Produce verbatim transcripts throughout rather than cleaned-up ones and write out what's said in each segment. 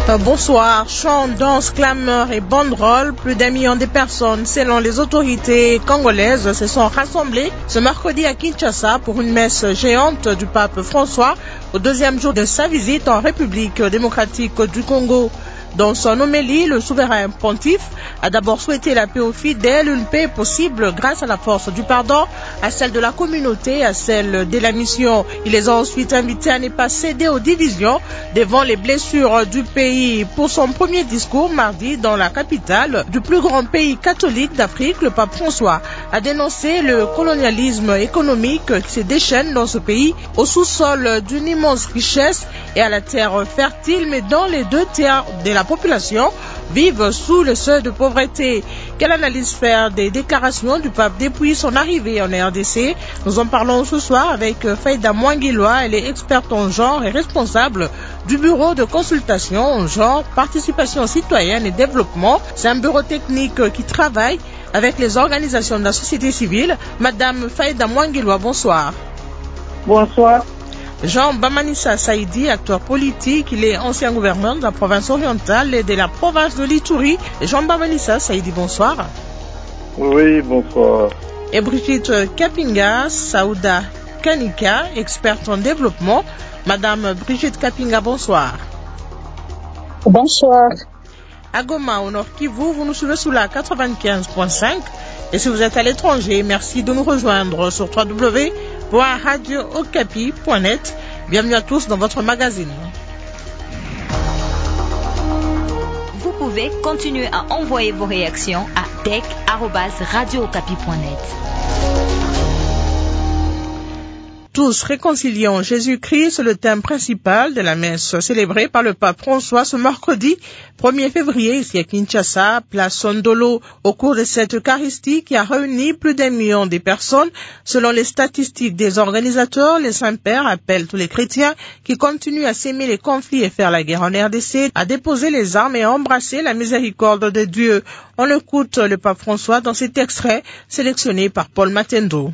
Bonsoir. Chants, danses, clameurs et banderoles, plus d'un million de personnes, selon les autorités congolaises, se sont rassemblées ce mercredi à Kinshasa pour une messe géante du pape François au deuxième jour de sa visite en République démocratique du Congo. Dans son homélie, le souverain pontife a d'abord souhaité la paix aux fidèles, une paix possible grâce à la force du pardon, à celle de la communauté, à celle de la mission. Il les a ensuite invités à ne pas céder aux divisions devant les blessures du pays. Pour son premier discours mardi dans la capitale du plus grand pays catholique d'Afrique, le pape François a dénoncé le colonialisme économique qui se déchaîne dans ce pays au sous-sol d'une immense richesse et à la terre fertile, mais dont les deux tiers de la population vivent sous le seuil de pauvreté. Quelle analyse faire des déclarations du pape depuis son arrivée en R D C? Nous en parlons ce soir avec Faïda Mwangiloa. Elle est experte en genre et responsable du bureau de consultation en genre, participation citoyenne et développement. C'est un bureau technique qui travaille avec les organisations de la société civile. Madame Faïda Mwangiloa, bonsoir. Bonsoir. Jean Bamanissa Saïdi, acteur politique, il est ancien gouverneur de la province orientale et de la province de l'Ituri. Jean Bamanissa Saïdi, bonsoir. Oui, bonsoir. Et Brigitte Kapinga Saouda Kanika, experte en développement. Madame Brigitte Kapinga, bonsoir. Bonsoir. À Goma, au Nord Kivu, vous nous suivez sous la quatre-vingt-quinze point cinq. Et si vous êtes à l'étranger, merci de nous rejoindre sur w w w point radio okapi point net. Bienvenue à tous dans votre magazine. Vous pouvez continuer à envoyer vos réactions à d e c arobase radio okapi point net. Tous réconciliant Jésus-Christ, c'est le thème principal de la messe célébrée par le pape François ce mercredi premier février ici à Kinshasa, place Sondolo. Au cours de cette Eucharistie qui a réuni plus d'un million de personnes, selon les statistiques des organisateurs, les Saints-Pères appellent tous les chrétiens qui continuent à s'aimer les conflits et faire la guerre en R D C à déposer les armes et à embrasser la miséricorde de Dieu. On écoute le pape François dans cet extrait sélectionné par Paul Matendo.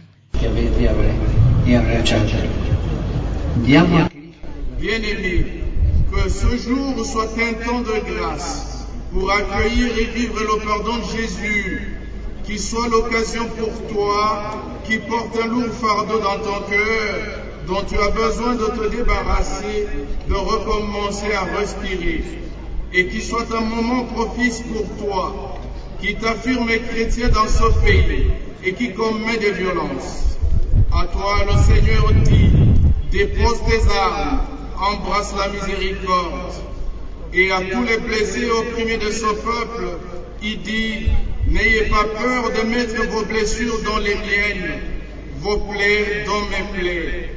Bien-aimés, que ce jour soit un temps de grâce pour accueillir et vivre le pardon de Jésus, qui soit l'occasion pour toi qui porte un lourd fardeau dans ton cœur, dont tu as besoin de te débarrasser, de recommencer à respirer, et qui soit un moment propice pour toi, qui t'affirme chrétien dans ce pays et qui commet des violences. À toi, le Seigneur dit, dépose tes armes, embrasse la miséricorde. Et à tous les blessés et opprimés de ce peuple, il dit, n'ayez pas peur de mettre vos blessures dans les miennes, vos plaies dans mes plaies.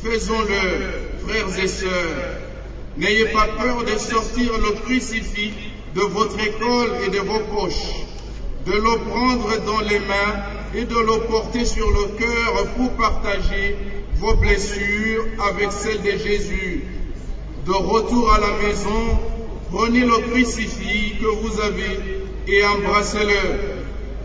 Faisons-le, frères et sœurs. N'ayez pas peur de sortir le crucifix de votre école et de vos poches, de le prendre dans les mains et de le porter sur le cœur pour partager vos blessures avec celles de Jésus. De retour à la maison, prenez le crucifix que vous avez et embrassez-le.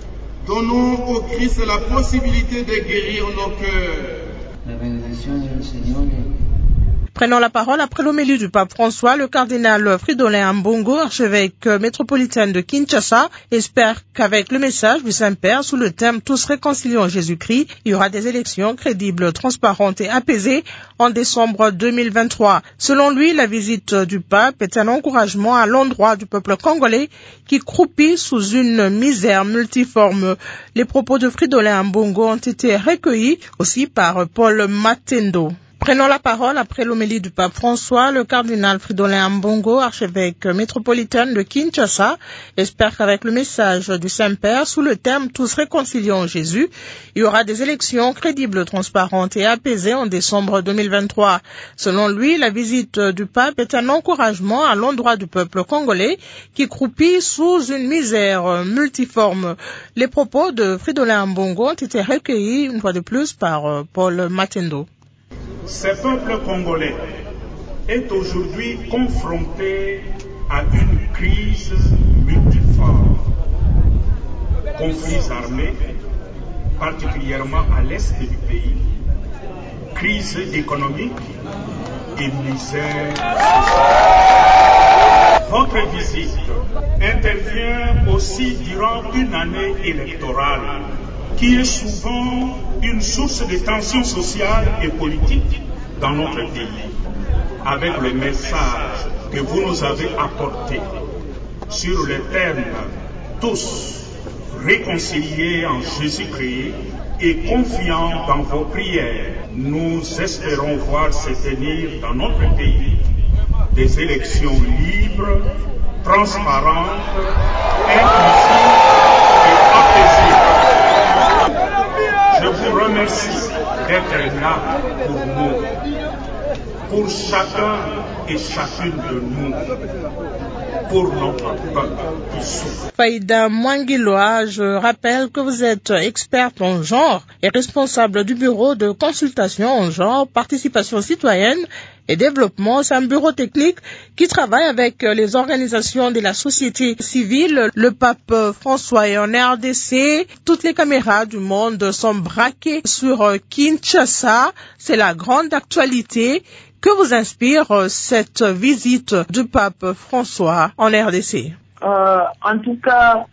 Donnons au Christ la possibilité de guérir nos cœurs. La bénédiction du Seigneur. Prenant la parole après l'homélie du pape François, le cardinal Fridolin Ambongo, archevêque métropolitain de Kinshasa, espère qu'avec le message du Saint-Père sous le thème « Tous réconcilions Jésus-Christ », il y aura des élections crédibles, transparentes et apaisées en décembre deux mille vingt-trois. Selon lui, la visite du pape est un encouragement à l'endroit du peuple congolais qui croupit sous une misère multiforme. Les propos de Fridolin Ambongo ont été recueillis aussi par Paul Matendo. Prenant la parole après l'homélie du pape François, le cardinal Fridolin Ambongo, archevêque métropolitain de Kinshasa, espère qu'avec le message du Saint-Père sous le thème « Tous réconcilions Jésus », il y aura des élections crédibles, transparentes et apaisées en décembre deux mille vingt-trois. Selon lui, la visite du pape est un encouragement à l'endroit du peuple congolais qui croupit sous une misère multiforme. Les propos de Fridolin Ambongo ont été recueillis une fois de plus par Paul Matendo. Ce peuple congolais est aujourd'hui confronté à une crise multiforme. Conflits armés, particulièrement à l'est du pays, crise économique et misère sociale. Votre visite intervient aussi durant une année électorale qui est souvent une source de tensions sociales et politiques dans notre pays. Avec le message que vous nous avez apporté sur les termes tous réconciliés en Jésus-Christ et confiants dans vos prières, nous espérons voir se tenir dans notre pays des élections libres, transparentes, inclusives et apaisées. Je vous remercie d'être là pour nous, pour chacun et chacune de nous, pour notre peuple qui souffre. Faïda Mwangiloa, je rappelle que vous êtes experte en genre et responsable du bureau de consultation en genre, participation citoyenne et développement. C'est un bureau technique qui travaille avec les organisations de la société civile. Le pape François est en R D C. Toutes les caméras du monde sont braquées sur Kinshasa. C'est la grande actualité. Que vous inspire cette visite du pape François en R D C? Euh, en tout cas,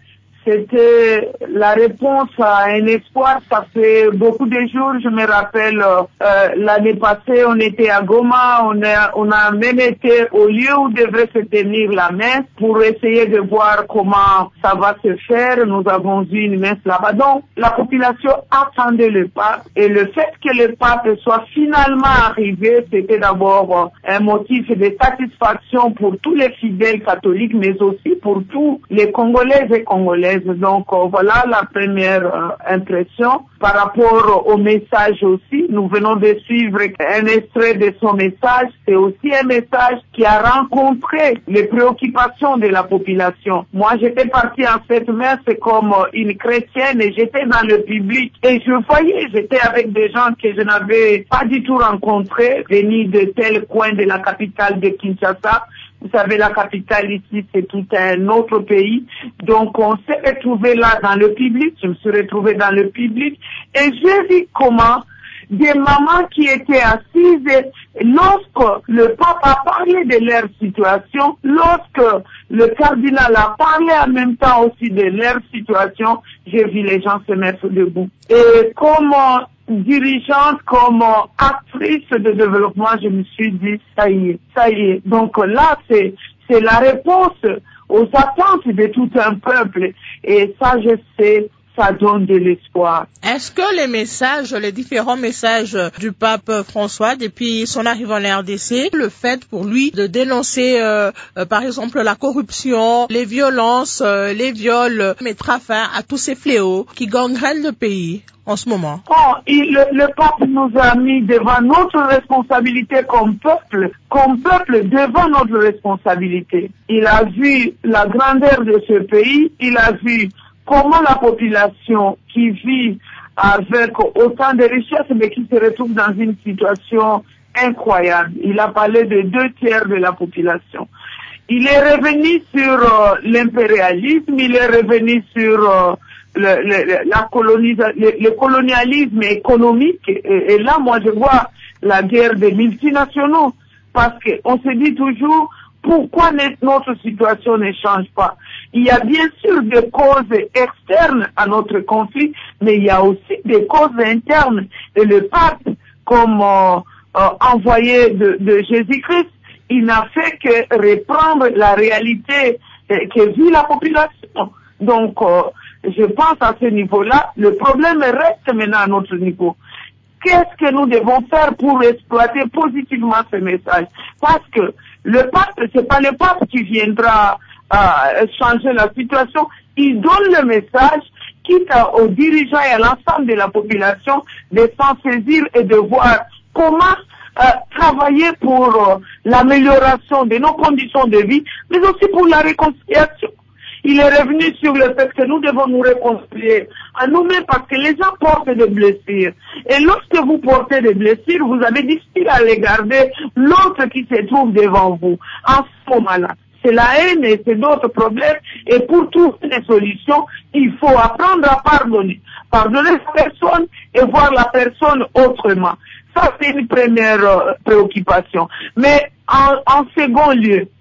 c'était la réponse à un espoir. Ça fait beaucoup de jours, je me rappelle, euh, l'année passée, on était à Goma, on a, on a même été au lieu où devrait se tenir la messe pour essayer de voir comment ça va se faire. Nous avons eu une messe là-bas. Donc, la population attendait le pape et le fait que le pape soit finalement arrivé, c'était d'abord un motif de satisfaction pour tous les fidèles catholiques, mais aussi pour tous les Congolais et Congolaises. Donc euh, voilà la première euh, impression. Par rapport au message aussi, nous venons de suivre un extrait de son message. C'est aussi un message qui a rencontré les préoccupations de la population. Moi, j'étais partie en cette messe comme une chrétienne et j'étais dans le public et je voyais, j'étais avec des gens que je n'avais pas du tout rencontrés, venus de tel coin de la capitale de Kinshasa. Vous savez, la capitale ici, c'est tout un autre pays. Donc, on s'est retrouvés là dans le public. Je me suis retrouvée dans le public. Et j'ai vu comment des mamans qui étaient assises, et lorsque le pape a parlé de leur situation, lorsque le cardinal a parlé en même temps aussi de leur situation, j'ai vu les gens se mettre debout. Et comme dirigeante, comme actrice de développement, je me suis dit, ça y est, ça y est. Donc là, c'est, c'est la réponse aux attentes de tout un peuple. Et ça, je sais, ça donne de l'espoir. Est-ce que les messages, les différents messages du pape François depuis son arrivée en R D C, le fait pour lui de dénoncer, euh, euh, par exemple, la corruption, les violences, euh, les viols, mettra fin à tous ces fléaux qui gangrènent le pays en ce moment? Oh, il, le, le pape nous a mis devant notre responsabilité comme peuple, comme peuple devant notre responsabilité. Il a vu la grandeur de ce pays, il a vu comment la population qui vit avec autant de richesses mais qui se retrouve dans une situation incroyable. Il a parlé de deux tiers de la population. Il est revenu sur euh, l'impérialisme, il est revenu sur euh, le, le, la colonisa- le, le colonialisme économique. Et, et là, moi, je vois la guerre des multinationaux parce qu'on se dit toujours pourquoi notre situation ne change pas. Il y a bien sûr des causes externes à notre conflit, mais il y a aussi des causes internes. Et le pape, comme euh, euh, envoyé de, de Jésus-Christ, il n'a fait que reprendre la réalité euh, que vit la population. Donc, euh, je pense à ce niveau-là, le problème reste maintenant à notre niveau. Qu'est-ce que nous devons faire pour exploiter positivement ce message? Parce que le pape, c'est pas le pape qui viendra euh, changer la situation. Il donne le message, quitte aux dirigeants et à l'ensemble de la population, de s'en saisir et de voir comment euh, travailler pour euh, l'amélioration de nos conditions de vie, mais aussi pour la réconciliation. Il est revenu sur le fait que nous devons nous réconcilier à nous-mêmes parce que les gens portent des blessures. Et lorsque vous portez des blessures, vous avez difficile à les garder l'autre qui se trouve devant vous. En ce moment-là, c'est la haine et c'est d'autres problèmes. Et pour toutes les solutions, il faut apprendre à pardonner. Pardonner la personne et voir la personne autrement. Ça, c'est une première euh, préoccupation. Mais en, en second lieu,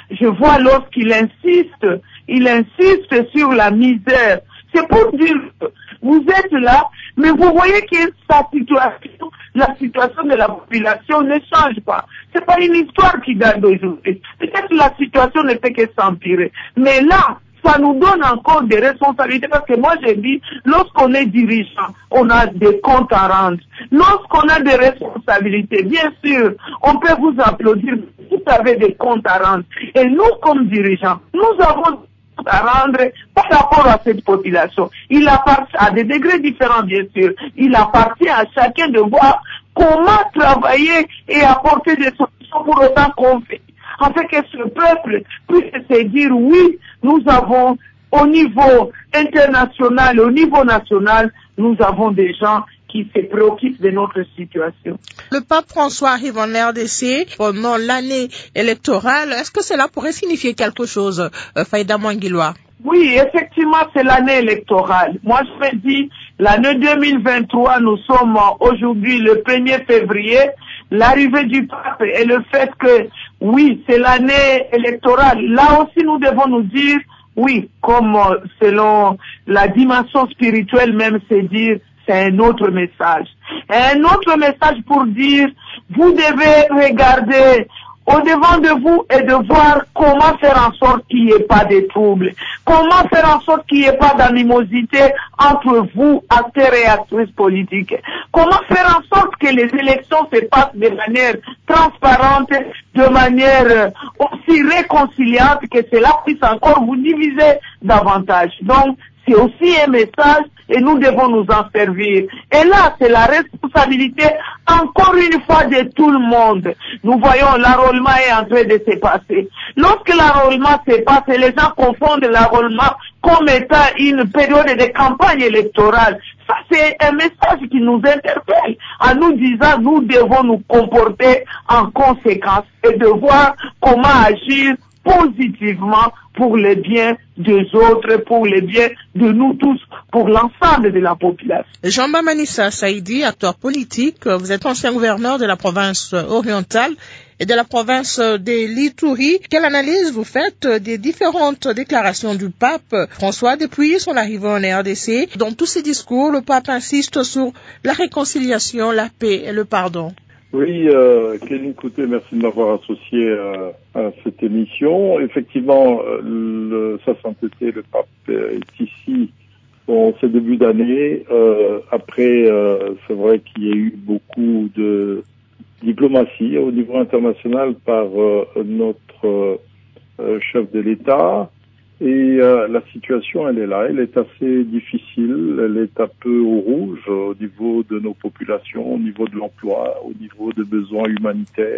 je vois lorsqu'il insiste, il insiste sur la misère. C'est pour dire que vous êtes là, mais vous voyez que sa situation, la situation de la population ne change pas. C'est pas une histoire qui date d'aujourd'hui. Peut-être que la situation ne fait que s'empirer. Mais là, ça nous donne encore des responsabilités parce que moi j'ai dit, lorsqu'on est dirigeant, on a des comptes à rendre. Lorsqu'on a des responsabilités, bien sûr, on peut vous applaudir, vous avez des comptes à rendre. Et nous, comme dirigeants, nous avons à rendre par rapport à cette population. Il appartient à des degrés différents, bien sûr. Il appartient à chacun de voir comment travailler et apporter des solutions pour autant qu'on fait. Afin que ce peuple puisse se dire oui, nous avons au niveau international, au niveau national, nous avons des gens qui se préoccupent de notre situation. Le pape François arrive en R D C pendant l'année électorale. Est-ce que cela pourrait signifier quelque chose, euh, Faïda Mwangiloa? Oui, effectivement, c'est l'année électorale. Moi, je me dis, l'année deux mille vingt-trois, nous sommes aujourd'hui le premier février. L'arrivée du pape et le fait que, oui, c'est l'année électorale. Là aussi, nous devons nous dire, oui, comme euh, selon la dimension spirituelle même, c'est dire, c'est un autre message. Un autre message pour dire, vous devez regarder au-devant de vous et de voir comment faire en sorte qu'il n'y ait pas de troubles. Comment faire en sorte qu'il n'y ait pas d'animosité entre vous, acteurs et actrices politiques. Comment faire en sorte que les élections se passent de manière transparente, de manière aussi réconciliante, que cela puisse encore vous diviser davantage. Donc, c'est aussi un message et nous devons nous en servir. Et là, c'est la responsabilité, encore une fois, de tout le monde. Nous voyons, l'enrôlement est en train de se passer. Lorsque l'enrôlement se passe, les gens confondent l'enrôlement comme étant une période de campagne électorale. Ça, c'est un message qui nous interpelle en nous disant, nous devons nous comporter en conséquence et de voir comment agir positivement pour le bien des autres, pour le bien de nous tous, pour l'ensemble de la population. Jean Manissa Saïdi, acteur politique, vous êtes ancien gouverneur de la province orientale et de la province des Lituri. Quelle analyse vous faites des différentes déclarations du pape François depuis son arrivée en R D C? Dans tous ses discours, le pape insiste sur la réconciliation, la paix et le pardon. Oui, euh, Kéline Couté, merci de m'avoir associé euh, à cette émission. Effectivement, euh, le, sa sainteté, le pape est ici en ce début d'année. Euh, après, euh, c'est vrai qu'il y a eu beaucoup de diplomatie au niveau international par euh, notre euh, chef de l'État. Et euh, la situation, elle est là, elle est assez difficile, elle est un peu au rouge au niveau de nos populations, au niveau de l'emploi, au niveau des besoins humanitaires,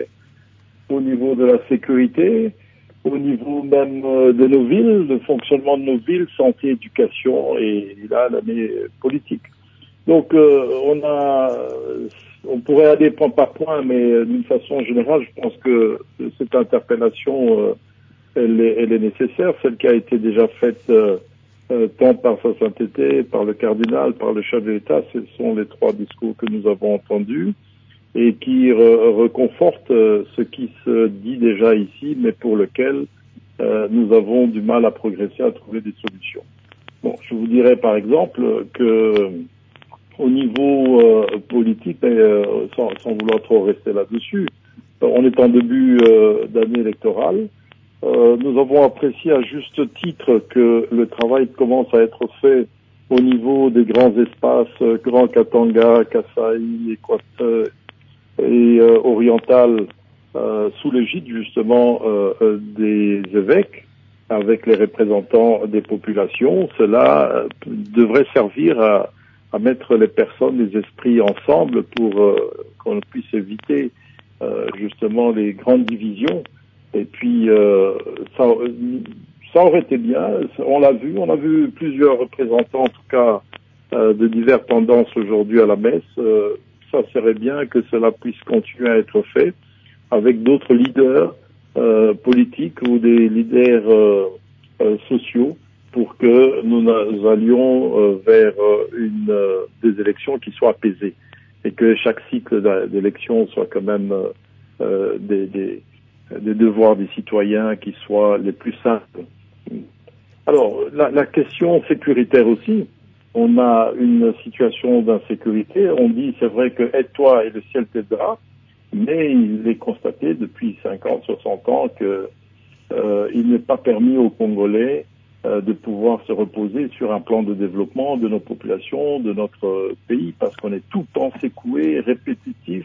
au niveau de la sécurité, au niveau même de nos villes, le fonctionnement de nos villes, santé, éducation et là, l'année politique. Donc, euh, on a, on pourrait aller point par point, mais d'une façon générale, je pense que cette interpellation euh, Elle est, elle est nécessaire, celle qui a été déjà faite euh, euh, tant par sa sainteté, par le cardinal, par le chef de l'État. Ce sont les trois discours que nous avons entendus et qui re, reconfortent euh, ce qui se dit déjà ici, mais pour lequel euh, nous avons du mal à progresser, à trouver des solutions. Bon, je vous dirais par exemple que au niveau euh, politique, mais, euh, sans, sans vouloir trop rester là-dessus, on est en début euh, d'année électorale. Euh, nous avons apprécié à juste titre que le travail commence à être fait au niveau des grands espaces, euh, Grand Katanga, Kasaï, Équateur et euh, Oriental, euh, sous l'égide justement euh, euh, des évêques, avec les représentants des populations. Cela euh, devrait servir à, à mettre les personnes, les esprits ensemble pour euh, qu'on puisse éviter euh, justement les grandes divisions. Et puis, euh, ça, ça aurait été bien, on l'a vu, on a vu plusieurs représentants, en tout cas, euh, de diverses tendances aujourd'hui à la messe. Euh, ça serait bien que cela puisse continuer à être fait avec d'autres leaders euh, politiques ou des leaders euh, euh, sociaux pour que nous, nous allions euh, vers une, euh, des élections qui soient apaisées et que chaque cycle d'élection soit quand même euh, des... des des devoirs des citoyens qui soient les plus simples. Alors, la, la question sécuritaire aussi, on a une situation d'insécurité. On dit, c'est vrai que aide-toi et le ciel t'aidera, mais il est constaté depuis cinquante, soixante ans que euh, il n'est pas permis aux Congolais euh, de pouvoir se reposer sur un plan de développement de nos populations, de notre pays, parce qu'on est tout le temps secoué, répétitif,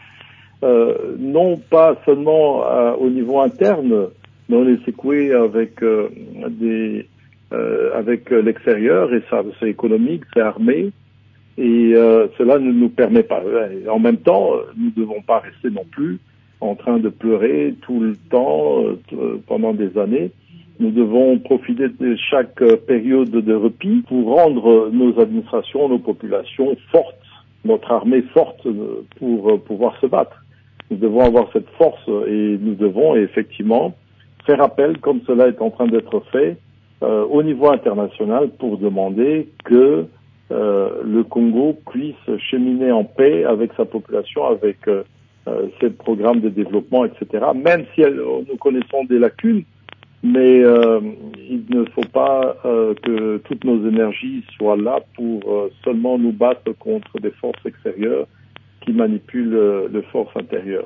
euh, non pas seulement euh, au niveau interne, mais on est secoué avec euh, des Euh, avec euh, l'extérieur, et ça c'est économique, c'est armé, et euh, cela ne nous permet pas. Et en même temps, nous ne devons pas rester non plus en train de pleurer tout le temps, euh, pendant des années. Nous devons profiter de chaque euh, période de repos pour rendre nos administrations, nos populations fortes, notre armée forte euh, pour euh, pouvoir se battre. Nous devons avoir cette force et nous devons effectivement faire appel, comme cela est en train d'être fait, Euh, au niveau international pour demander que euh, le Congo puisse cheminer en paix avec sa population, avec euh, euh, ses programmes de développement, et cetera. Même si elles, nous connaissons des lacunes, mais euh, il ne faut pas euh, que toutes nos énergies soient là pour euh, seulement nous battre contre des forces extérieures qui manipulent euh, les forces intérieures.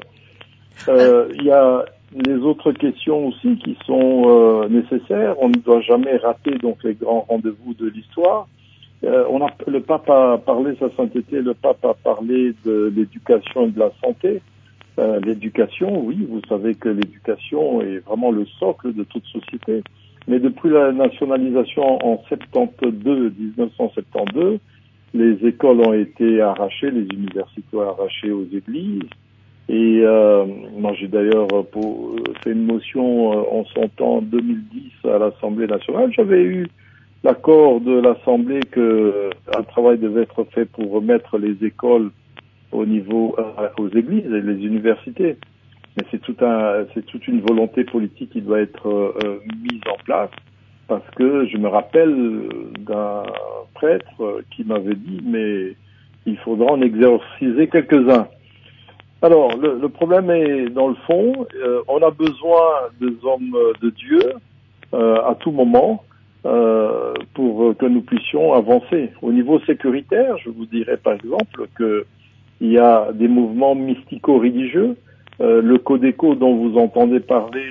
Euh, il y a les autres questions aussi qui sont euh, nécessaires. On ne doit jamais rater donc les grands rendez-vous de l'histoire. Euh, on a, le pape a parlé, sa sainteté, le pape a parlé de l'éducation et de la santé. Euh, l'éducation, oui, vous savez que l'éducation est vraiment le socle de toute société. Mais depuis la nationalisation en soixante-douze, dix-neuf cent soixante-douze, les écoles ont été arrachées, les universités arrachées aux églises. Et euh, moi, j'ai d'ailleurs pour, fait une motion euh, en son temps en deux mille dix à l'Assemblée nationale. J'avais eu l'accord de l'Assemblée que un travail devait être fait pour remettre les écoles au niveau euh, aux églises et les universités. Mais c'est tout un, c'est toute une volonté politique qui doit être euh, mise en place, parce que je me rappelle d'un prêtre qui m'avait dit, mais il faudra en exorciser quelques-uns. Alors, le, le problème est, dans le fond, euh, on a besoin des hommes de Dieu euh, à tout moment euh, pour que nous puissions avancer. Au niveau sécuritaire, je vous dirais par exemple que il y a des mouvements mystico-religieux. Euh, le Codeco dont vous entendez parler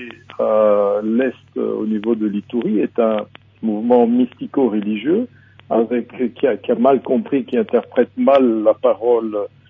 à l'est, euh, au niveau de l'Ituri, est un mouvement mystico-religieux avec qui a, qui a mal compris, qui interprète mal la parole,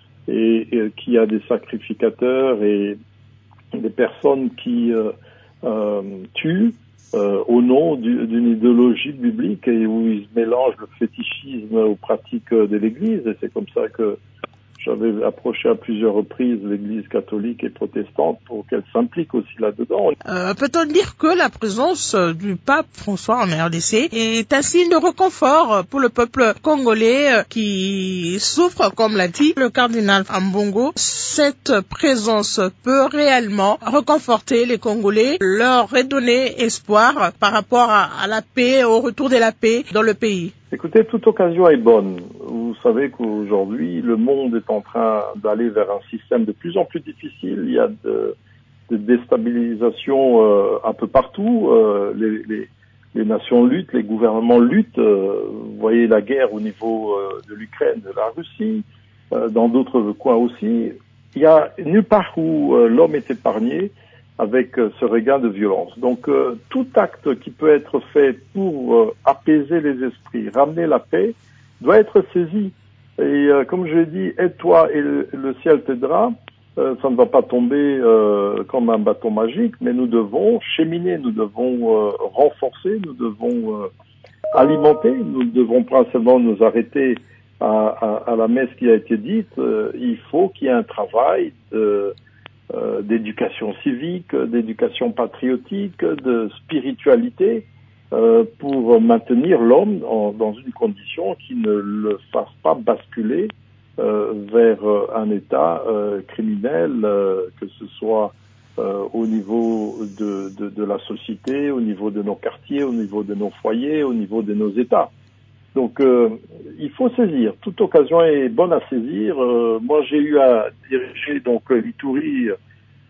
et, et qui a des sacrificateurs et des personnes qui euh, euh, tuent euh, au nom du, d'une idéologie biblique, et où ils mélangent le fétichisme aux pratiques de l'Église. Et c'est comme ça que j'avais approché à plusieurs reprises l'Église catholique et protestante pour qu'elle s'implique aussi là-dedans. Euh, peut-on dire que la présence du pape François en R D C est un signe de réconfort pour le peuple congolais qui souffre, comme l'a dit le cardinal Ambongo? Cette présence peut réellement réconforter les Congolais, leur redonner espoir par rapport à, à la paix, au retour de la paix dans le pays. Écoutez, toute occasion est bonne. Vous savez qu'aujourd'hui, le monde est en train d'aller vers un système de plus en plus difficile. Il y a de, de déstabilisation euh, un peu partout. Euh, les, les, les nations luttent, les gouvernements luttent. Euh, vous voyez la guerre au niveau euh, de l'Ukraine, de la Russie, euh, dans d'autres coins aussi. Il y a nulle part où euh, l'homme est épargné avec euh, ce regain de violence. Donc euh, tout acte qui peut être fait pour euh, apaiser les esprits, ramener la paix, doit être saisi. Et euh, comme je l'ai dit, aide-toi et le, le ciel t'aidera. Euh, ça ne va pas tomber euh, comme un bâton magique, mais nous devons cheminer, nous devons euh, renforcer, nous devons euh, alimenter, nous ne devons pas seulement nous arrêter à, à, à la messe qui a été dite. Euh, il faut qu'il y ait un travail de Euh, d'éducation civique, d'éducation patriotique, de spiritualité, euh, pour maintenir l'homme en, dans une condition qui ne le fasse pas basculer euh, vers euh, un état euh, criminel, euh, que ce soit euh, au niveau de, de, de la société, au niveau de nos quartiers, au niveau de nos foyers, au niveau de nos États. Donc, euh, il faut saisir. Toute occasion est bonne à saisir. Euh, moi, j'ai eu à diriger donc l'Ituri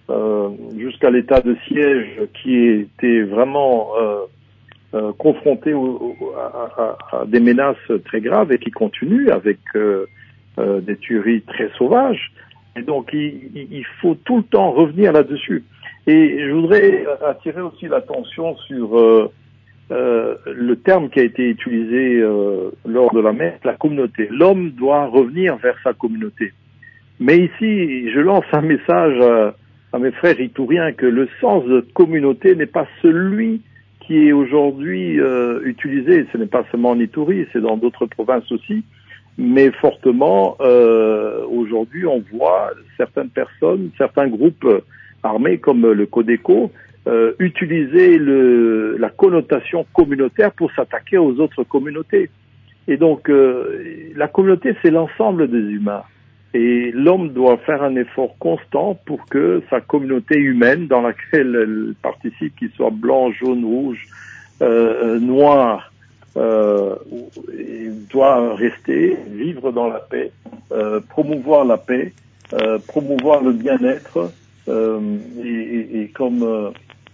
euh, jusqu'à l'état de siège, qui était vraiment euh, euh, confronté au, à, à, à des menaces très graves et qui continue avec euh, euh, des tueries très sauvages. Et donc, il, il faut tout le temps revenir là-dessus. Et je voudrais attirer aussi l'attention sur euh, euh, le terme qui a été utilisé euh, lors de la messe, la communauté. L'homme doit revenir vers sa communauté. Mais ici, je lance un message à, à mes frères itouriens que le sens de communauté n'est pas celui qui est aujourd'hui euh, utilisé. Ce n'est pas seulement en Itourie, c'est dans d'autres provinces aussi. Mais fortement, euh, aujourd'hui, on voit certaines personnes, certains groupes armés comme le Codeco euh, utiliser le, la connotation communautaire pour s'attaquer aux autres communautés. Et donc, euh, la communauté, c'est l'ensemble des humains. Et l'homme doit faire un effort constant pour que sa communauté humaine, dans laquelle elle participe, qu'il soit blanc, jaune, rouge, euh, noir, euh, doit rester, vivre dans la paix, euh, promouvoir la paix, euh, promouvoir le bien-être, euh, et, et, et comme euh,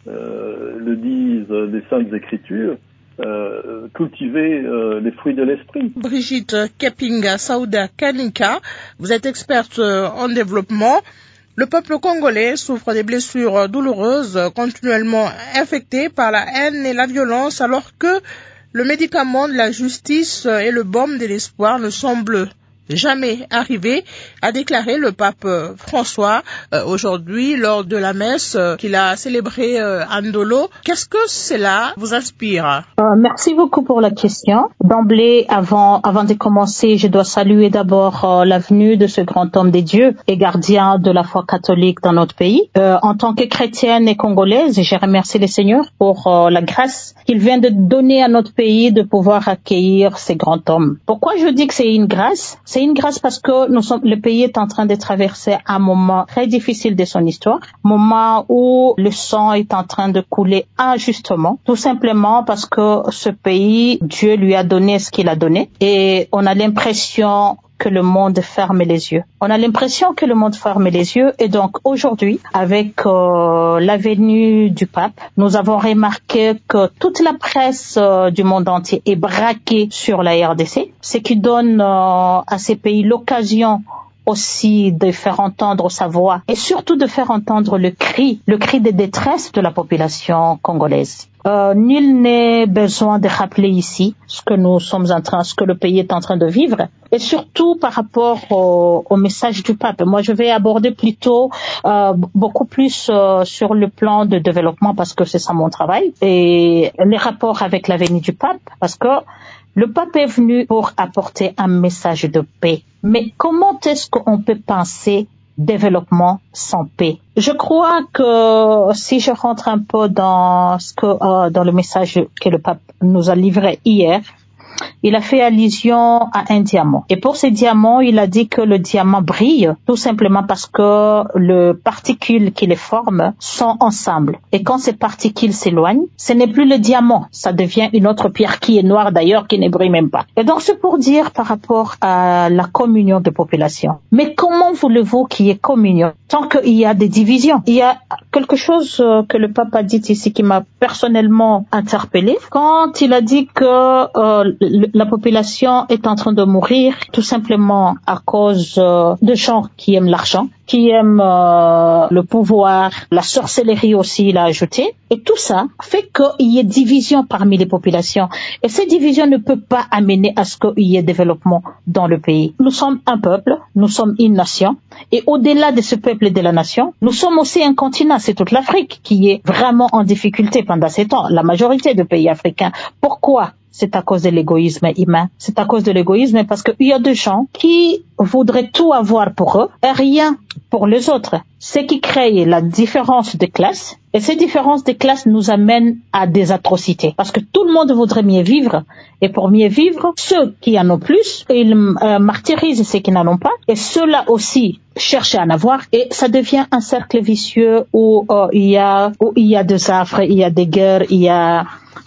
euh, le disent les Saintes Écritures, Euh, cultiver euh, les fruits de l'esprit. Brigitte Kepinga Saouda Kanika, vous êtes experte en développement. Le peuple congolais souffre des blessures douloureuses, continuellement infecté par la haine et la violence, alors que le médicament de la justice et le baume de l'espoir ne semblent jamais arrivé, a déclaré le pape François euh, aujourd'hui lors de la messe euh, qu'il a célébrée euh, à Ndolo. Qu'est-ce que cela vous inspire? euh, Merci beaucoup pour la question. D'emblée, avant, avant de commencer, je dois saluer d'abord euh, la venue de ce grand homme des dieux et gardien de la foi catholique dans notre pays. Euh, en tant que chrétienne et congolaise, j'ai remercié le Seigneur pour euh, la grâce qu'il vient de donner à notre pays de pouvoir accueillir ces grands hommes. Pourquoi je dis que c'est une grâce? C'est une grâce parce que nous sommes, le pays est en train de traverser un moment très difficile de son histoire, moment où le sang est en train de couler injustement, tout simplement parce que ce pays, Dieu lui a donné ce qu'il a donné et on a l'impression que le monde ferme les yeux. On a l'impression que le monde ferme les yeux et donc aujourd'hui, avec euh, la venue du pape, nous avons remarqué que toute la presse euh, du monde entier est braquée sur la R D C, ce qui donne euh, à ces pays l'occasion aussi de faire entendre sa voix et surtout de faire entendre le cri, le cri de détresse de la population congolaise. Euh, nul n'est besoin de rappeler ici ce que nous sommes en train, ce que le pays est en train de vivre, et surtout par rapport au, au message du pape. Moi, je vais aborder plutôt euh, beaucoup plus euh, sur le plan de développement parce que c'est ça mon travail et les rapports avec la venue du pape, parce que le pape est venu pour apporter un message de paix. Mais comment est-ce qu'on peut penser développement sans paix? Je crois que si je rentre un peu dans ce que euh, dans le message que le pape nous a livré hier, il a fait allusion à un diamant. Et pour ce diamant, il a dit que le diamant brille tout simplement parce que les particules qui les forment sont ensemble. Et quand ces particules s'éloignent, ce n'est plus le diamant. Ça devient une autre pierre qui est noire d'ailleurs, qui ne brille même pas. Et donc c'est pour dire par rapport à la communion de population. Mais comment voulez-vous qu'il y ait communion tant qu'il y a des divisions? Il y a quelque chose que le pape a dit ici qui m'a personnellement interpellée. Quand il a dit que euh, la population est en train de mourir tout simplement à cause euh, de gens qui aiment l'argent, qui aiment euh, le pouvoir, la sorcellerie aussi, il a ajouté. Et tout ça fait qu'il y ait division parmi les populations. Et cette division ne peut pas amener à ce qu'il y ait développement dans le pays. Nous sommes un peuple, nous sommes une nation. Et au-delà de ce peuple et de la nation, nous sommes aussi un continent, c'est toute l'Afrique qui est vraiment en difficulté pendant ces temps. La majorité des pays africains. Pourquoi? C'est à cause de l'égoïsme humain. C'est à cause de l'égoïsme parce qu'il y a des gens qui voudraient tout avoir pour eux et rien pour les autres. Ce qui crée la différence de classe. Et ces différences de classe nous amènent à des atrocités. Parce que tout le monde voudrait mieux vivre. Et pour mieux vivre, ceux qui en ont plus, ils euh, martyrisent ceux qui n'en ont pas. Et ceux-là aussi cherchent à en avoir. Et ça devient un cercle vicieux où, euh, il y a, où il y a des affres, il y a des guerres, il y a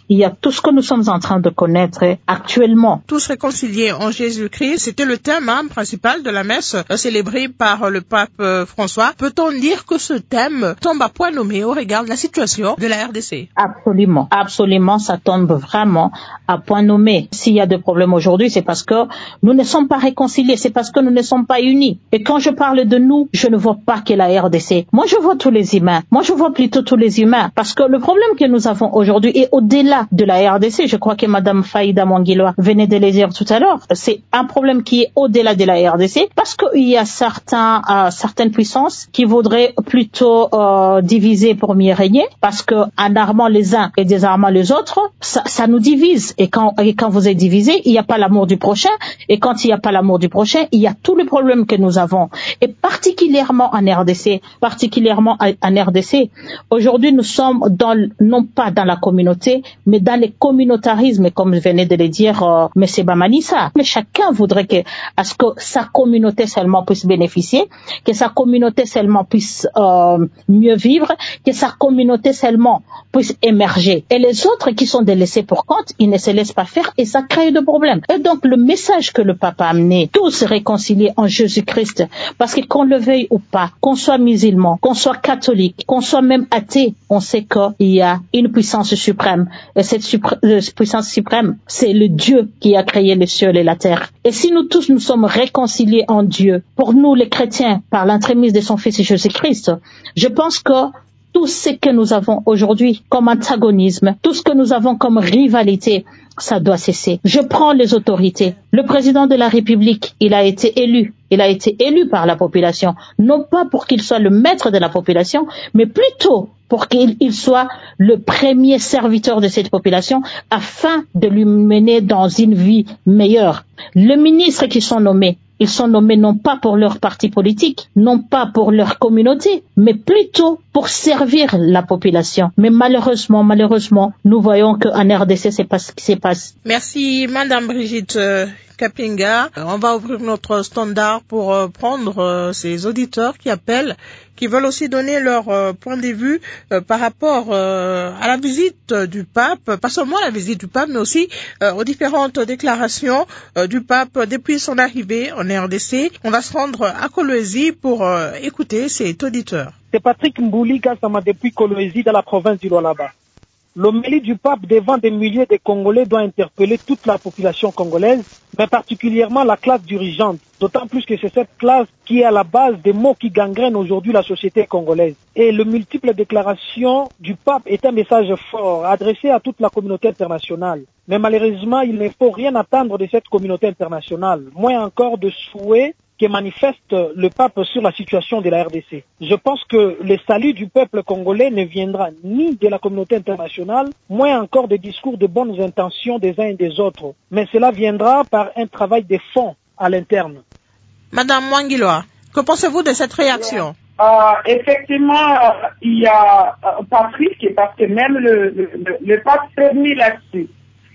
il y a tout ce que nous sommes en train de connaître actuellement. Tous réconciliés en Jésus-Christ, c'était le thème hein, principal de la messe euh, célébrée par le pape euh, François. Peut-on dire que ce thème tombe à point nommé au regard de la situation de la R D C? Absolument, absolument, ça tombe vraiment à point nommé. S'il y a des problèmes aujourd'hui, c'est parce que nous ne sommes pas réconciliés, c'est parce que nous ne sommes pas unis. Et quand je parle de nous, je ne vois pas que la R D C. Moi, je vois tous les humains. Moi, je vois plutôt tous les humains. Parce que le problème que nous avons aujourd'hui est au-delà de la R D C. Je crois que Madame Faïda Mwangiloa venait de le dire tout à l'heure. C'est un problème qui est au-delà de la R D C parce qu'il y a certains, euh, certaines puissances qui voudraient plutôt euh, diviser pour mieux régner. Parce que en armant les uns et désarmant les autres, ça, ça nous divise. Et quand, et quand vous êtes divisés, il n'y a pas l'amour du prochain. Et quand il n'y a pas l'amour du prochain, il y a tous les problèmes que nous avons. Et particulièrement en R D C, particulièrement en R D C, aujourd'hui nous sommes dans, non pas dans la communauté, mais dans le communautarisme, comme venait de le dire euh, M. Bamanissa. Mais chacun voudrait que, à ce que sa communauté seulement puisse bénéficier, que sa communauté seulement puisse euh, mieux vivre, que sa communauté seulement puisse émerger. Et les autres qui sont délaissés pour compte, ils ne se laissent pas faire et ça crée de problèmes. Et donc le message que le pape a amené, tous réconciliés en Jésus-Christ, parce que qu'on le veuille ou pas, qu'on soit musulman, qu'on soit catholique, qu'on soit même athée, on sait qu'il y a une puissance suprême. Et cette supr- euh, puissance suprême, c'est le Dieu qui a créé les cieux et la terre. Et si nous tous nous sommes réconciliés en Dieu, pour nous les chrétiens, par l'entremise de son Fils Jésus-Christ, je pense que tout ce que nous avons aujourd'hui comme antagonisme, tout ce que nous avons comme rivalité, ça doit cesser. Je prends les autorités. Le président de la République, il a été élu. Il a été élu par la population, non pas pour qu'il soit le maître de la population, mais plutôt pour qu'il il soit le premier serviteur de cette population afin de lui mener dans une vie meilleure. Les ministres qui sont nommés, ils sont nommés non pas pour leur parti politique, non pas pour leur communauté, mais plutôt pour servir la population. Mais malheureusement, malheureusement, nous voyons qu'en R D C, c'est pas ce qui se passe. Merci, Madame Brigitte euh, Kapinga. Euh, on va ouvrir notre standard pour euh, prendre euh, ces auditeurs qui appellent, qui veulent aussi donner leur euh, point de vue euh, par rapport euh, à la visite euh, du pape, pas seulement la visite du pape, mais aussi euh, aux différentes déclarations euh, du pape depuis son arrivée en R D C. On va se rendre à Kolwezi pour euh, écouter cet auditeur. C'est Patrick Mbouli Gassama depuis Kolwezi dans la province du Lualaba. L'homélie du pape devant des milliers de Congolais doit interpeller toute la population congolaise, mais particulièrement la classe dirigeante, d'autant plus que c'est cette classe qui est à la base des maux qui gangrènent aujourd'hui la société congolaise. Et le multiple déclaration du pape est un message fort, adressé à toute la communauté internationale. Mais malheureusement, il ne faut rien attendre de cette communauté internationale, moins encore de souhaits que manifeste le pape sur la situation de la R D C. Je pense que le salut du peuple congolais ne viendra ni de la communauté internationale, moins encore des discours de bonnes intentions des uns et des autres, mais cela viendra par un travail de fond à l'interne. Madame Mwangiloa, que pensez-vous de cette réaction? Euh, effectivement, euh, il y a euh, Patrick, parce que même le, le, le, le pape s'est mis là-dessus.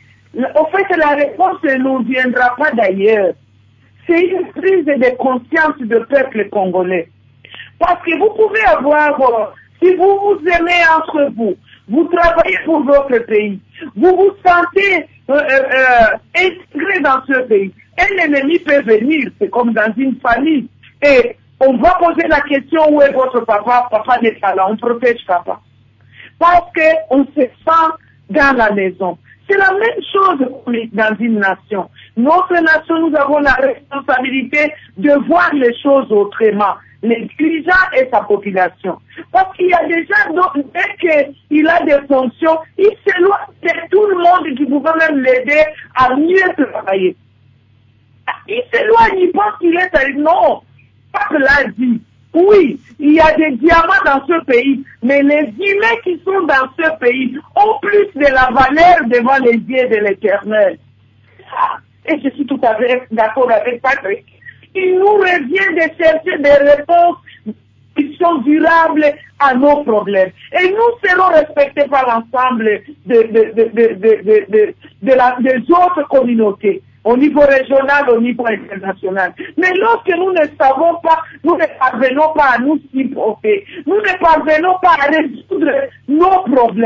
Au fait, la réponse ne nous viendra pas d'ailleurs. C'est une prise de conscience du peuple congolais. Parce que vous pouvez avoir, euh, si vous vous aimez entre vous, vous travaillez pour votre pays, vous vous sentez euh, euh, intégré dans ce pays, un ennemi peut venir, c'est comme dans une famille, et on va poser la question où est votre papa, papa n'est pas là, on protège papa. Parce qu'on se sent dans la maison. C'est la même chose dans une nation. Notre nation, nous avons la responsabilité de voir les choses autrement, les dirigeants et sa population. Parce qu'il y a des gens, dès qu'il a des fonctions, il s'éloigne de tout le monde qui pouvait même l'aider à mieux travailler. Il s'éloigne, il pense qu'il est allé. Non, pas que l'a dit. Oui, il y a des diamants dans ce pays, mais les humains qui sont dans ce pays ont plus de la valeur devant les yeux de l'Éternel. Et je suis tout à fait d'accord avec Patrick. Il nous revient de chercher des réponses qui sont durables à nos problèmes. Et nous serons respectés par l'ensemble de, de, de, de, de, de, de, de la, des autres communautés, au niveau régional, au niveau international. Mais lorsque nous ne savons pas, nous ne parvenons pas à nous supporter, nous ne parvenons pas à résoudre nos problèmes,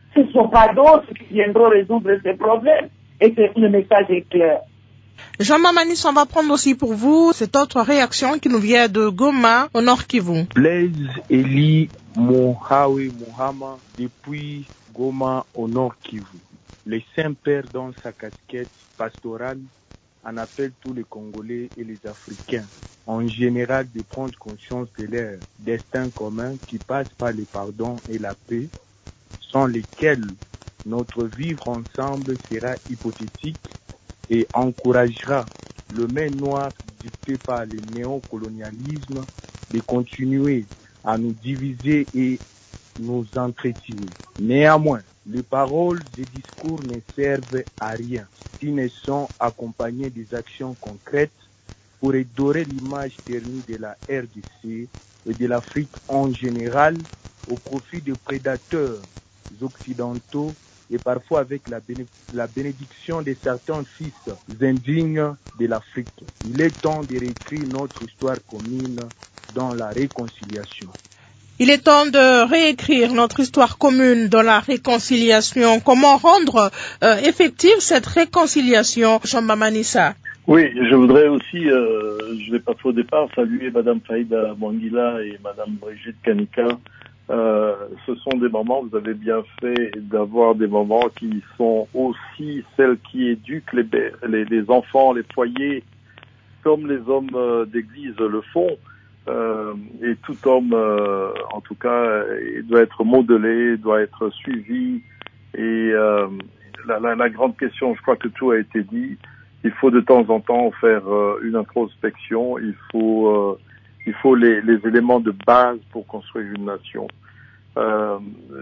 Ce ne sont pas d'autres qui viendront résoudre ces problèmes. Et le message est clair. Jean Mamanis, on va prendre aussi pour vous cette autre réaction qui nous vient de Goma, au Nord Kivu. Blaise Eli Mohawe Mohama, depuis Goma, au Nord Kivu. Le Saint-Père, dans sa casquette pastorale, en appelle tous les Congolais et les Africains, en général, de prendre conscience de leur destin commun qui passe par le pardon et la paix, sans lesquels notre vivre ensemble sera hypothétique et encouragera le main noir dicté par le néocolonialisme de continuer à nous diviser et nous entretuer. Néanmoins, les paroles et discours ne servent à rien s'ils ne sont accompagnés des actions concrètes pour redorer l'image ternie de la R D C et de l'Afrique en général au profit des prédateurs occidentaux et parfois avec la, béné- la bénédiction de certains fils indignes de l'Afrique. Il est temps de réécrire notre histoire commune dans la réconciliation. Il est temps de réécrire notre histoire commune dans la réconciliation. Comment rendre euh, effective cette réconciliation, Jean Mamanissa? Oui, je voudrais aussi, euh, je vais pas trop au départ, saluer Madame Faïda Mwangila et Madame Brigitte Kanika. Euh, ce sont des moments, vous avez bien fait d'avoir des moments qui sont aussi celles qui éduquent les, les, les enfants, les foyers, comme les hommes euh, d'église le font. Euh, et tout homme, euh, en tout cas, il doit être modelé, doit être suivi. Et euh, la, la, la grande question, je crois que tout a été dit. Il faut de temps en temps faire euh, une introspection. Il faut, euh, il faut les, les éléments de base pour construire une nation. Euh,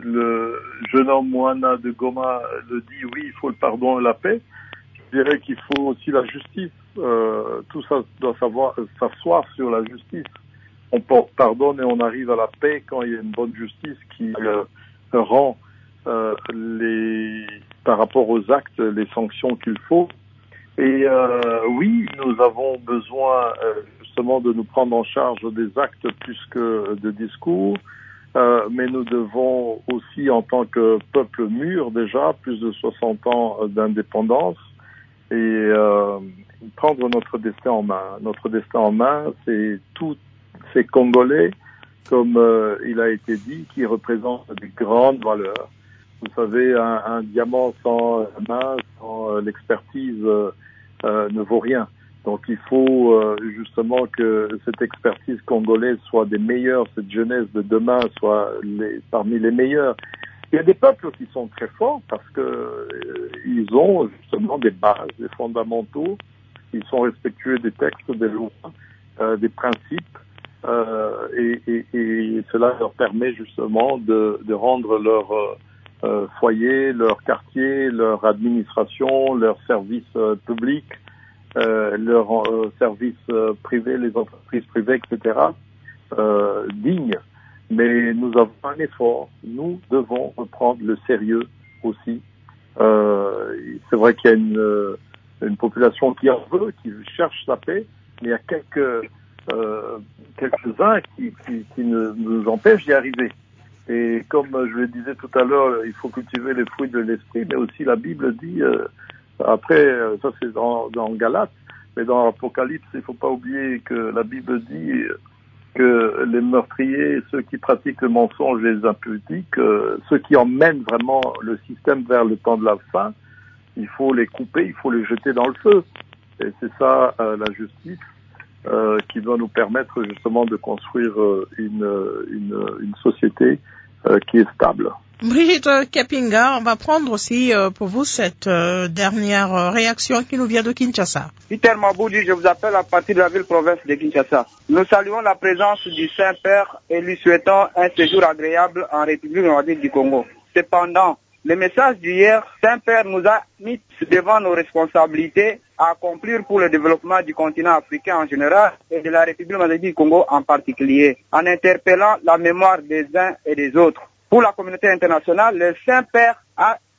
le jeune homme Moana de Goma le dit. Oui, il faut le pardon et la paix. Je dirais qu'il faut aussi la justice. Euh, tout ça doit savoir s'asseoir sur la justice. On pardonne et on arrive à la paix quand il y a une bonne justice qui euh, rend euh, les, par rapport aux actes les sanctions qu'il faut. Et euh, oui, nous avons besoin euh, justement de nous prendre en charge des actes plus que de discours, euh, mais nous devons aussi, en tant que peuple mûr déjà, plus de soixante ans d'indépendance, et euh, prendre notre destin en main. Notre destin en main, c'est tout ces Congolais, comme euh, il a été dit, qui représentent des grandes valeurs. Vous savez, un, un diamant sans main, sans euh, l'expertise, euh, euh, ne vaut rien. Donc il faut euh, justement que cette expertise congolaise soit des meilleures, cette jeunesse de demain soit les, parmi les meilleures. Il y a des peuples qui sont très forts parce que euh, ils ont justement des bases, des fondamentaux, ils sont respectueux des textes, des lois, euh, des principes. Euh, et, et, et cela leur permet justement de, de rendre leur euh, foyer, leur quartier, leur administration, leurs services euh, publics, euh, leurs euh, services euh, privés, les entreprises privées, et cetera, euh, dignes. Mais nous avons un effort. Nous devons reprendre le sérieux aussi. Euh, c'est vrai qu'il y a une, une population qui en veut, qui cherche la paix, mais il y a quelques Euh, quelques-uns qui, qui, qui nous, nous empêchent d'y arriver. Et comme je le disais tout à l'heure, il faut cultiver les fruits de l'esprit, mais aussi la Bible dit, euh, après, ça c'est dans, dans Galates, mais dans l'Apocalypse, il ne faut pas oublier que la Bible dit que les meurtriers, ceux qui pratiquent le mensonge, les impudiques, euh, ceux qui emmènent vraiment le système vers le temps de la fin, il faut les couper, il faut les jeter dans le feu. Et c'est ça euh, la justice. Euh, qui doit nous permettre justement de construire euh, une, une, une société euh, qui est stable. Brigitte Kepinga, on va prendre aussi euh, pour vous cette euh, dernière euh, réaction qui nous vient de Kinshasa. Peter Maboudi, je vous appelle à partir de la ville-province de Kinshasa. Nous saluons la présence du Saint-Père et lui souhaitons un séjour agréable en République démocratique du Congo. Cependant, le message d'hier, Saint-Père nous a mis devant nos responsabilités à accomplir pour le développement du continent africain en général et de la République démocratique du Congo en particulier, en interpellant la mémoire des uns et des autres. Pour la communauté internationale, le Saint-Père a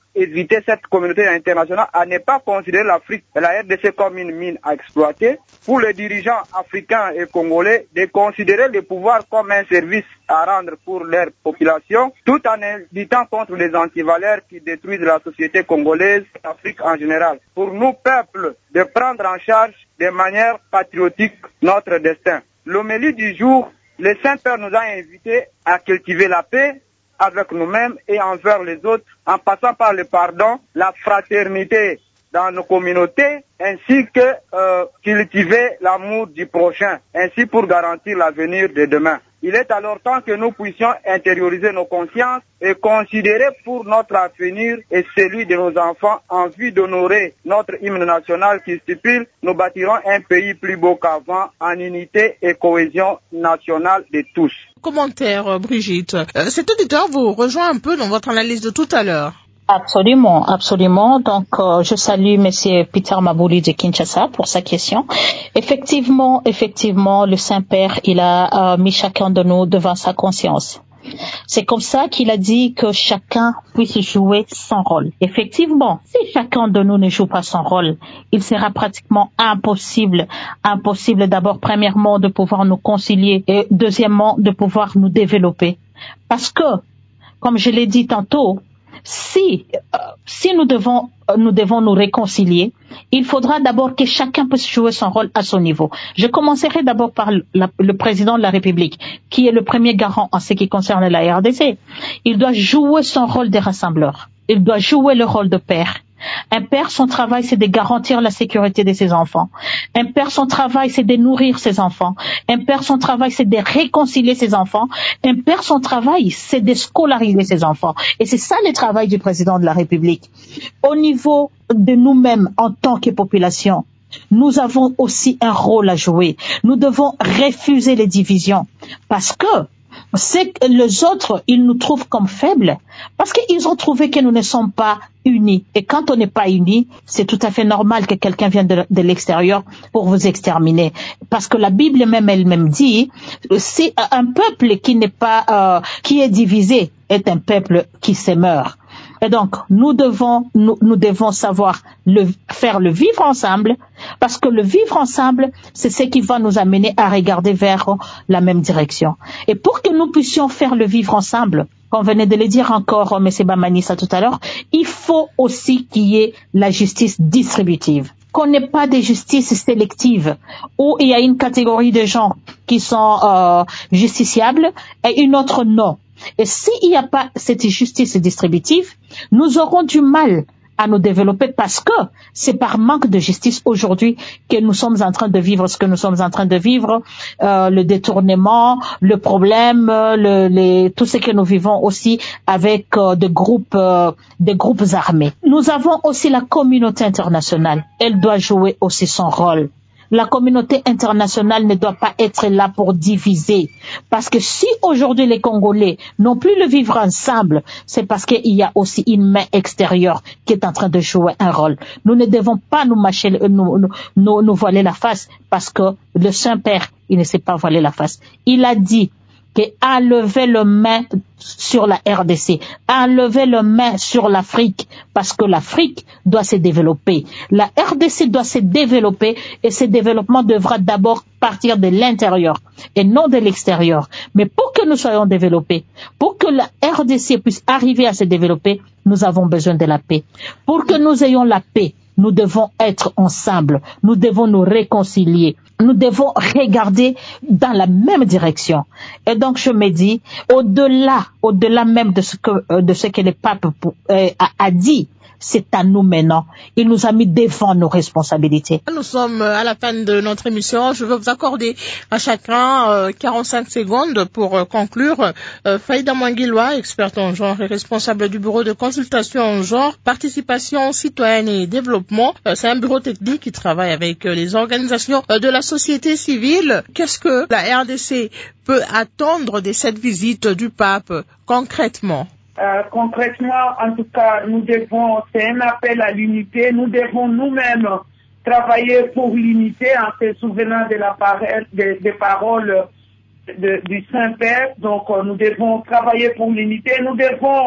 inviter cette communauté internationale à ne pas considérer l'Afrique et la R D C comme une mine à exploiter, pour les dirigeants africains et congolais de considérer le pouvoir comme un service à rendre pour leur population, tout en luttant contre les antivaleurs qui détruisent la société congolaise et l'Afrique en général. Pour nous, peuples, de prendre en charge de manière patriotique notre destin. L'homélie du jour, le Saint-Père nous a invités à cultiver la paix avec nous-mêmes et envers les autres, en passant par le pardon, la fraternité dans nos communautés, ainsi que euh, cultiver l'amour du prochain, ainsi pour garantir l'avenir de demain. Il est alors temps que nous puissions intérioriser nos consciences et considérer pour notre avenir et celui de nos enfants en vue d'honorer notre hymne national qui stipule « Nous bâtirons un pays plus beau qu'avant en unité et cohésion nationale de tous ». Commentaire, Brigitte. Euh, cet auditeur vous rejoint un peu dans votre analyse de tout à l'heure. Absolument, absolument. Donc, euh, je salue Monsieur Peter Mabouli de Kinshasa pour sa question. Effectivement, effectivement, le Saint-Père, il a euh, mis chacun de nous devant sa conscience. C'est comme ça qu'il a dit que chacun puisse jouer son rôle. Effectivement, si chacun de nous ne joue pas son rôle, il sera pratiquement impossible, impossible d'abord, premièrement, de pouvoir nous concilier et deuxièmement, de pouvoir nous développer. Parce que, comme je l'ai dit tantôt, Si, euh, si nous devons, euh, nous devons nous réconcilier, il faudra d'abord que chacun puisse jouer son rôle à son niveau. Je commencerai d'abord par la, le président de la République, qui est le premier garant en ce qui concerne la R D C. Il doit jouer son rôle de rassembleur. Il doit jouer le rôle de père. Un père, son travail, c'est de garantir la sécurité de ses enfants. Un père, son travail, c'est de nourrir ses enfants. Un père, son travail, c'est de réconcilier ses enfants. Un père, son travail, c'est de scolariser ses enfants. Et c'est ça le travail du président de la République. Au niveau de nous-mêmes, en tant que population, nous avons aussi un rôle à jouer. Nous devons refuser les divisions. Parce que c'est que les autres, ils nous trouvent comme faibles parce qu'ils ont trouvé que nous ne sommes pas unis. Et quand on n'est pas unis, c'est tout à fait normal que quelqu'un vienne de, de l'extérieur pour vous exterminer. Parce que la Bible même elle-même dit, c'est un peuple qui n'est pas, euh, qui est divisé est un peuple qui se meurt. Et donc, nous devons, nous, nous devons savoir le, faire le vivre ensemble, parce que le vivre ensemble, c'est ce qui va nous amener à regarder vers la même direction. Et pour que nous puissions faire le vivre ensemble, comme venait de le dire encore M. Bamanissa tout à l'heure, il faut aussi qu'il y ait la justice distributive. Qu'on n'ait pas de justice sélective, où il y a une catégorie de gens qui sont euh, justiciables et une autre non. Et s'il n'y a pas cette justice distributive, nous aurons du mal à nous développer parce que c'est par manque de justice aujourd'hui que nous sommes en train de vivre ce que nous sommes en train de vivre, euh, le détournement, le problème, le, les, tout ce que nous vivons aussi avec euh, des groupes, euh, des groupes armés. Nous avons aussi la communauté internationale. Elle doit jouer aussi son rôle. La communauté internationale ne doit pas être là pour diviser. Parce que si aujourd'hui les Congolais n'ont plus le vivre ensemble, c'est parce qu'il y a aussi une main extérieure qui est en train de jouer un rôle. Nous ne devons pas nous mâcher, nous, nous, nous, nous voiler la face parce que le Saint-Père, il ne s'est pas voilé la face. Il a dit qu'à lever le main sur la R D C, à lever le main sur l'Afrique, parce que l'Afrique doit se développer. La R D C doit se développer et ce développement devra d'abord partir de l'intérieur et non de l'extérieur. Mais pour que nous soyons développés, pour que la R D C puisse arriver à se développer, nous avons besoin de la paix. Pour que nous ayons la paix, nous devons être ensemble, nous devons nous réconcilier, nous devons regarder dans la même direction. Et donc je me dis, au-delà, au-delà même de ce que de ce que le pape euh, a, a dit, c'est à nous maintenant. Il nous a mis devant nos responsabilités. Nous sommes à la fin de notre émission. Je veux vous accorder à chacun euh, quarante-cinq secondes pour euh, conclure. Euh, Faïda Manguilwa, experte en genre et responsable du bureau de consultation en genre, participation citoyenne et développement. Euh, c'est un bureau technique qui travaille avec euh, les organisations euh, de la société civile. Qu'est-ce que la R D C peut attendre de cette visite du pape concrètement? Euh, concrètement, en tout cas, nous devons, c'est un appel à l'unité, nous devons nous-mêmes travailler pour l'unité en se souvenant de la parole, des, des paroles de, du Saint-Père. Donc, euh, nous devons travailler pour l'unité, nous devons euh,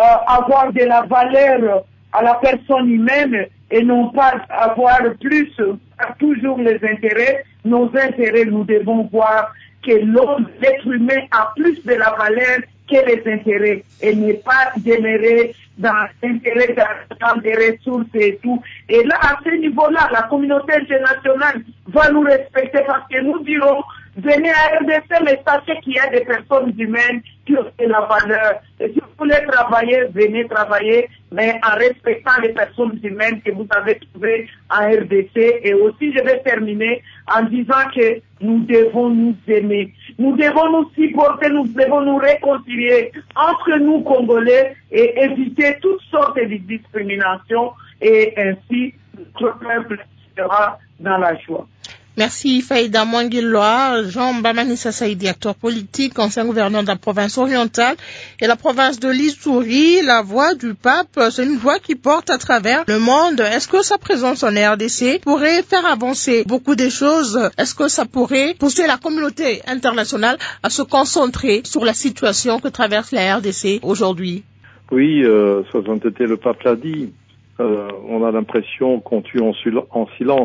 avoir de la valeur à la personne humaine et non pas avoir plus, toujours les intérêts. Nos intérêts, nous devons voir que l'homme, l'être humain a plus de la valeur que les intérêts et n'est pas demeurer dans l'intérêt d'argent, des ressources et tout. Et là, à ce niveau-là, la communauté internationale va nous respecter parce que nous dirons, venez à R D C, mais sachez qu'il y a des personnes humaines qui ont de la valeur. Et si vous voulez travailler, venez travailler, mais en respectant les personnes humaines que vous avez trouvées en R D C. Et aussi, je vais terminer en disant que nous devons nous aimer. Nous devons nous supporter, nous devons nous réconcilier entre nous, Congolais, et éviter toutes sortes de discriminations. Et ainsi, notre peuple sera dans la joie. Merci Faïda Mwangiloa, Jean Bamanissa Saïdi, acteur politique, ancien gouverneur de la province orientale et la province de l'Ituri. La voix du pape, c'est une voix qui porte à travers le monde. Est-ce que sa présence en R D C pourrait faire avancer beaucoup de choses? Est-ce que ça pourrait pousser la communauté internationale à se concentrer sur la situation que traverse la R D C aujourd'hui? Oui, euh, Soixante-T, le pape l'a dit. Euh, on a l'impression qu'on tue en, en silence.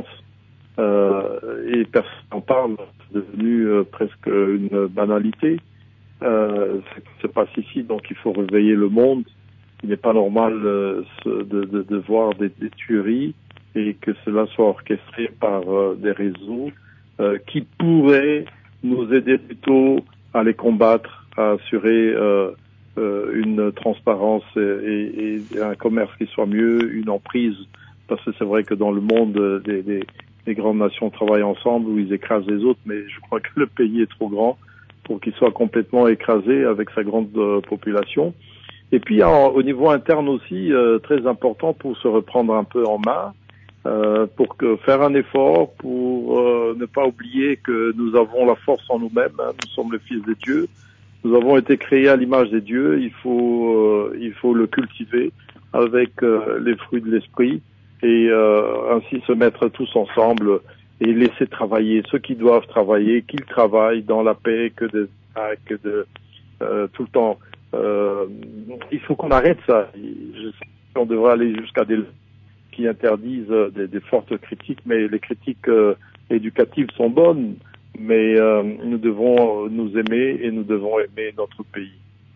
Euh, et personne n'en parle, c'est devenu euh, presque une banalité. Euh, ce qui se passe ici, donc il faut réveiller le monde. Il n'est pas normal euh, de, de, de voir des, des tueries et que cela soit orchestré par euh, des réseaux euh, qui pourraient nous aider plutôt à les combattre, à assurer euh, euh, une transparence et, et, et un commerce qui soit mieux, une emprise, parce que c'est vrai que dans le monde des, des les grandes nations travaillent ensemble où ils écrasent les autres, mais je crois que le pays est trop grand pour qu'il soit complètement écrasé avec sa grande euh, population. Et puis en, au niveau interne aussi, euh, très important pour se reprendre un peu en main, euh, pour que, faire un effort, pour euh, ne pas oublier que nous avons la force en nous-mêmes, hein, nous sommes le Fils de Dieu, nous avons été créés à l'image des dieux, il faut, euh, il faut le cultiver avec euh, les fruits de l'esprit, et euh, ainsi se mettre tous ensemble et laisser travailler ceux qui doivent travailler, qu'ils travaillent dans la paix, que de, que de euh, tout le temps. Euh, il faut qu'on arrête ça. Je sais qu'on devrait aller jusqu'à des qui interdisent des, des fortes critiques, mais les critiques euh, éducatives sont bonnes, mais euh, nous devons nous aimer et nous devons aimer notre pays.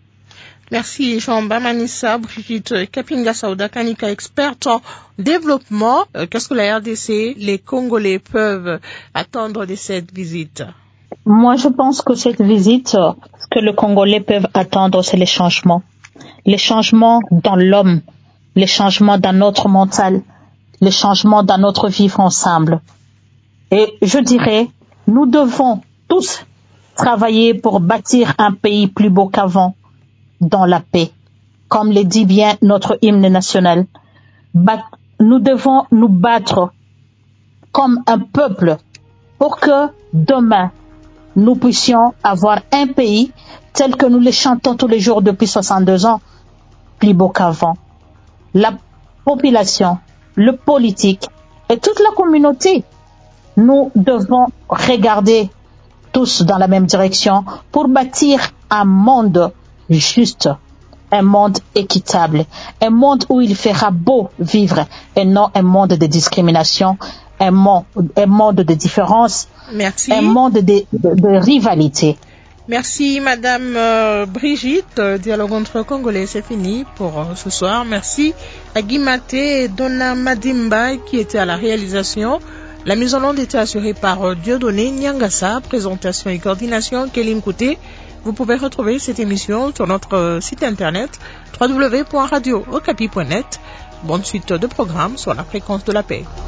Merci Jean Bamanissa, Brigitte Kapinga Sauda Kanika, experte en développement. Euh, qu'est-ce que la R D C, les Congolais peuvent attendre de cette visite? Moi, je pense que cette visite, ce que les Congolais peuvent attendre, c'est les changements. Les changements dans l'homme, les changements dans notre mental, les changements dans notre vivre ensemble. Et je dirais, nous devons tous travailler pour bâtir un pays plus beau qu'avant, dans la paix, comme le dit bien notre hymne national. Bat- nous devons nous battre comme un peuple pour que demain, nous puissions avoir un pays tel que nous le chantons tous les jours depuis soixante-deux ans, plus beau qu'avant. La population, le politique et toute la communauté, nous devons regarder tous dans la même direction pour bâtir un monde juste, un monde équitable, un monde où il fera beau vivre et non un monde de discrimination, un monde, un monde de différence, Merci. Un monde de, de, de rivalité. Merci Madame euh, Brigitte, Dialogue entre Congolais, c'est fini pour euh, ce soir. Merci à Guimate et Donna Madimba qui étaient à la réalisation. La mise en onde était assurée par euh, Dieudonné Nyangasa, présentation et coordination Kéline Kouté. Vous pouvez retrouver cette émission sur notre site internet w w w point radio okapi point net. Bonne suite de programmes sur la fréquence de la paix.